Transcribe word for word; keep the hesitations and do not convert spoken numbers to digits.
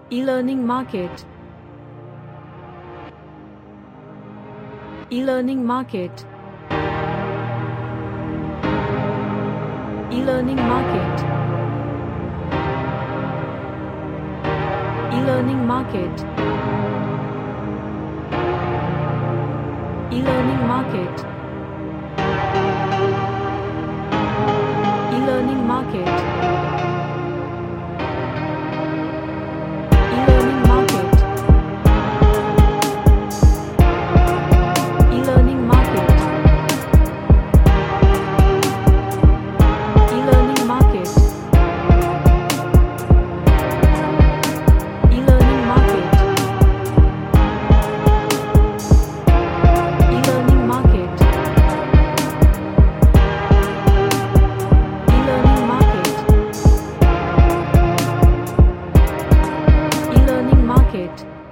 E-learning market. E-learning market. E-learning market. E-learning market. E-learning market. E-learning market. E-learning market. E-learning market. E-learning market. E-learning market. E-learning market. E-learning market. E-learning market.